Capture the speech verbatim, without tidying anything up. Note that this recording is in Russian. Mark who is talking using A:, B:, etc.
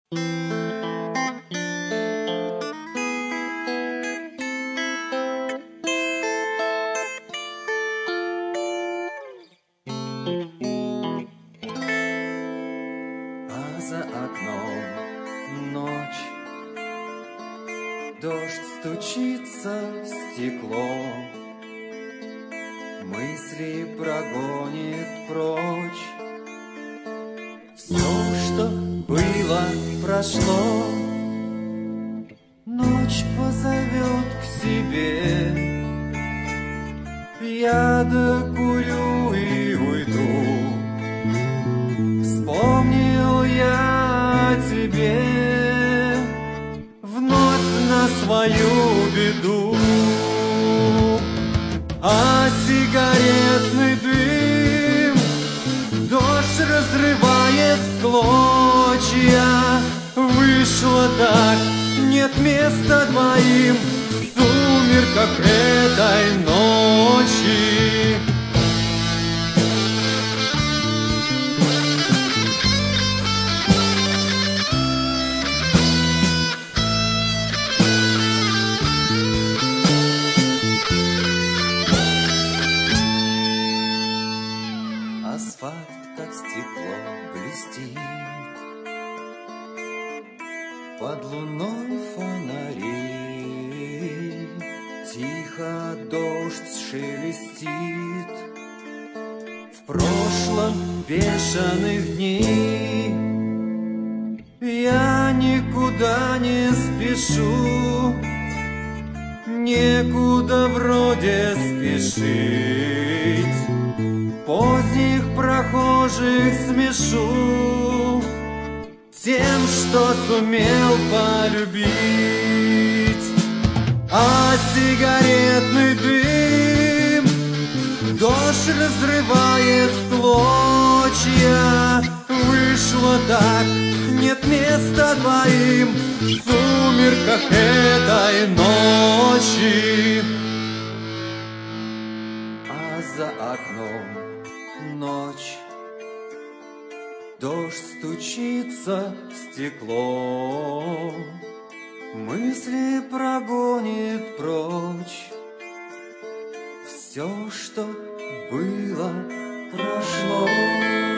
A: А за окном ночь, дождь стучится в стекло, мысли прогонит прочь. Все, что было, прошло. Ночь позовет к себе. Я докурю и уйду. Вспомнил я о тебе вновь на свою беду. А сигаретный дым дождь разрывает в клочья. Вышло так, нет места двоим в сумерках этой ночи. Асфальт, как стекло, блестит, под луной фонари. Тихо дождь шелестит. В прошлом бешеных дней я никуда не спешу, некуда вроде спешить. Поздних прохожих смешу тем, что сумел полюбить. А сигаретный дым дождь разрывает в клочья. Вышло так, нет места двоим в сумерках этой ночи. А за окном ночь, дождь стучится в стекло, мысли прогонит прочь. Все, что было, прошло.